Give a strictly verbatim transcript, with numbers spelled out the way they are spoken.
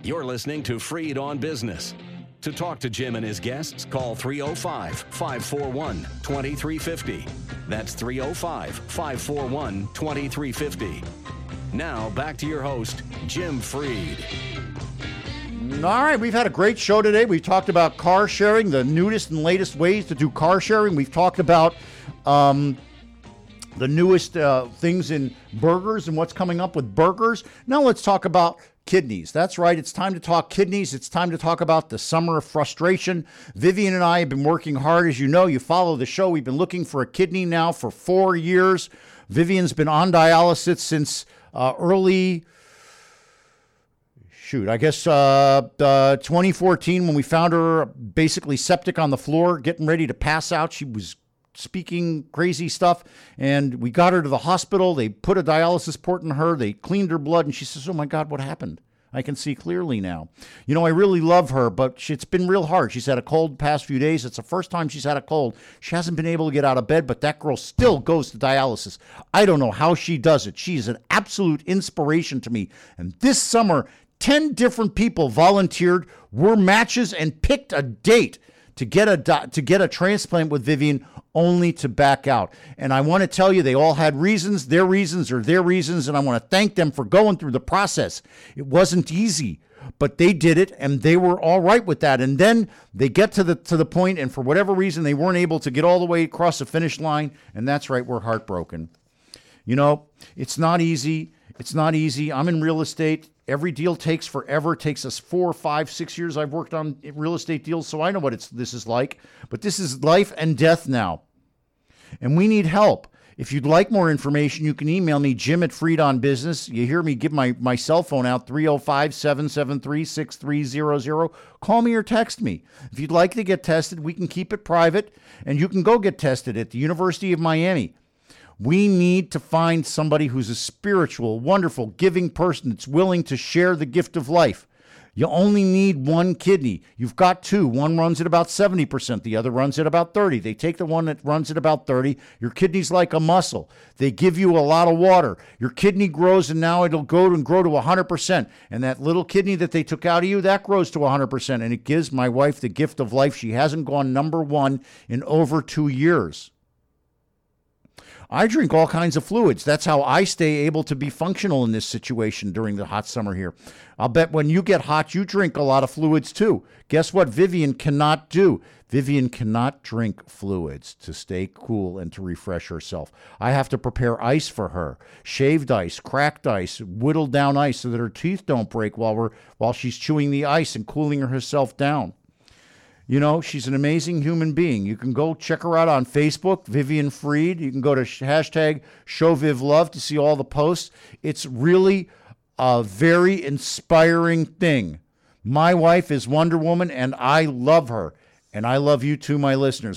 You're listening to Freed on Business. To talk to Jim and his guests, call three oh five, five four one, two three five oh. That's three oh five, five four one, two three five oh. Now, back to your host, Jim Freed. All right, we've had a great show today. We've talked about car sharing, the newest and latest ways to do car sharing. We've talked about um, the newest uh, things in burgers and what's coming up with burgers. Now let's talk about kidneys. That's right. It's time to talk kidneys. It's time to talk about the summer of frustration. Vivian and I have been working hard. As you know, you follow the show. We've been looking for a kidney now for four years. Vivian's been on dialysis since uh, early, shoot, I guess uh, uh, twenty fourteen when we found her basically septic on the floor, getting ready to pass out. She was speaking crazy stuff, and we got her to the hospital. They put a dialysis port in her. They cleaned her blood, and she says, oh, my God, what happened? I can see clearly now. You know, I really love her, but she, it's been real hard. She's had a cold the past few days. It's the first time she's had a cold. She hasn't been able to get out of bed, but that girl still goes to dialysis. I don't know how she does it. She's an absolute inspiration to me. And this summer, ten different people volunteered, were matches, and picked a date to get a to get a transplant with Vivian, only to back out. And I want to tell you, they all had reasons. Their reasons are their reasons, and I want to thank them for going through the process. It wasn't easy, but they did it, and they were all right with that. And then they get to the to the point, and for whatever reason, they weren't able to get all the way across the finish line, and that's right, we're heartbroken. You know, it's not easy. It's not easy. I'm in real estate. Every deal takes forever. It takes us four, five, six years. I've worked on real estate deals, so I know what it's this is like. But this is life and death now. And we need help. If you'd like more information, you can email me, Jim at Freed on Business. You hear me give my, my cell phone out, three oh five, seven seven three, six three zero zero. Call me or text me. If you'd like to get tested, we can keep it private, and you can go get tested at the University of Miami. We need to find somebody who's a spiritual, wonderful, giving person that's willing to share the gift of life. You only need one kidney. You've got two. One runs at about seventy percent. The other runs at about thirty. They take the one that runs at about thirty. Your kidney's like a muscle. They give you a lot of water. Your kidney grows, and now it'll go and grow to one hundred percent. And that little kidney that they took out of you, that grows to one hundred percent. And it gives my wife the gift of life. She hasn't gone number one in over two years. I drink all kinds of fluids. That's how I stay able to be functional in this situation during the hot summer here. I'll bet when you get hot, you drink a lot of fluids too. Guess what Vivian cannot do? Vivian cannot drink fluids to stay cool and to refresh herself. I have to prepare ice for her. Shaved ice, cracked ice, whittled down ice so that her teeth don't break while we're while she's chewing the ice and cooling herself down. You know, she's an amazing human being. You can go check her out on Facebook, Vivian Freed. You can go to hashtag ShowVivLove to see all the posts. It's really a very inspiring thing. My wife is Wonder Woman, and I love her. And I love you too, my listeners.